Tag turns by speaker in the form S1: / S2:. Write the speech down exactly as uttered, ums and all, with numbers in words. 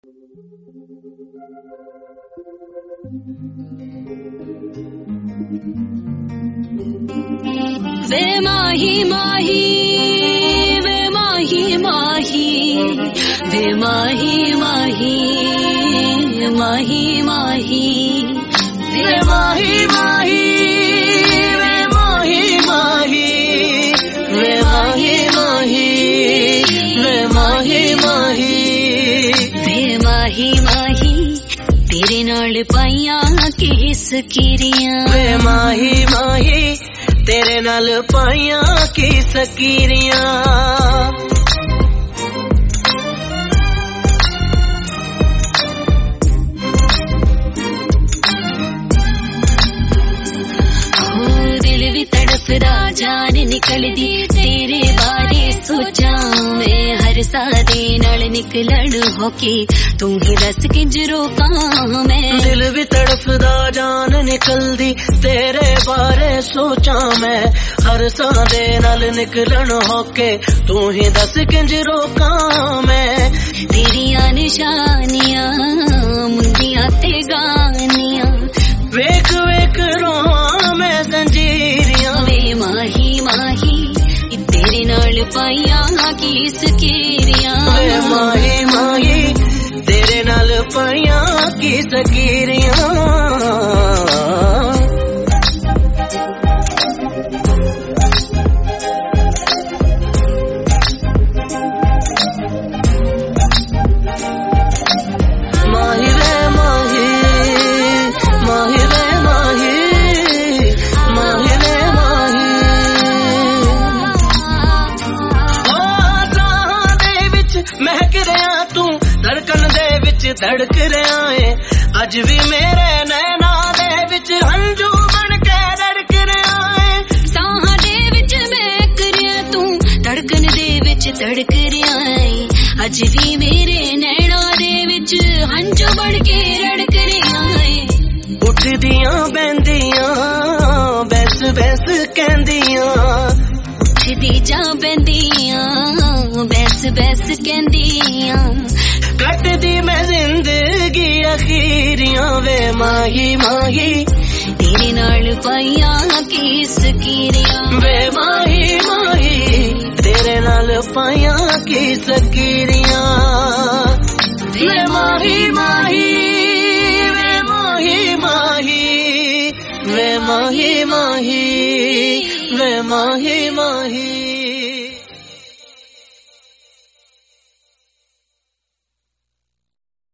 S1: वे माही माही वे माही माही वे माही माही माही माही वे माही माही वे माही माही वे माही माही वे माही माही वे माही माही तेरे नाल पाइयां किस किरियां वे माही माही तेरे नाल पाइयां की सकीरियां दिल भी तड़फदा जान निकलदी तेरे बारे सोचा मैं हर सादे नाल निकलण होके तू ही दस किंज रोकां मैं दिल भी तड़फदा जान निकलदी तेरे बारे सोचा मैं हर सादे नाल निकलण होके तू ही दस किंज रोकां मैं तेरियां निशानियां मुंदियां ते गानियां वेख वेख रोवां मैं जंजीरियां वे माही माही तेरे नाल पाइयां की सकीरियां वे माही माही तेरे नाल पाइयां की सकीरियां धड़क रहा है अज भी मेरे नैना दे विच हंजू बन के धड़क रहा है साह दे विच महक रहा तू धड़कन दे विच धड़क रहा है अज भी मेरे नैना दे विच हंजू बन के धड़क रहा है उठदियां बहंदियां बैस बैस कहंदियां उठदी जा बहंदियां बैस बैस कहंदियां कटदी मैं जिंदगी अखीरियां वे माही माही तेरे नाल पाइयां की सकीरियां वे माही माही तेरे नाल पाइयां की सकीरियां वे माही माही वे माही माही वे माही माही वे माही माही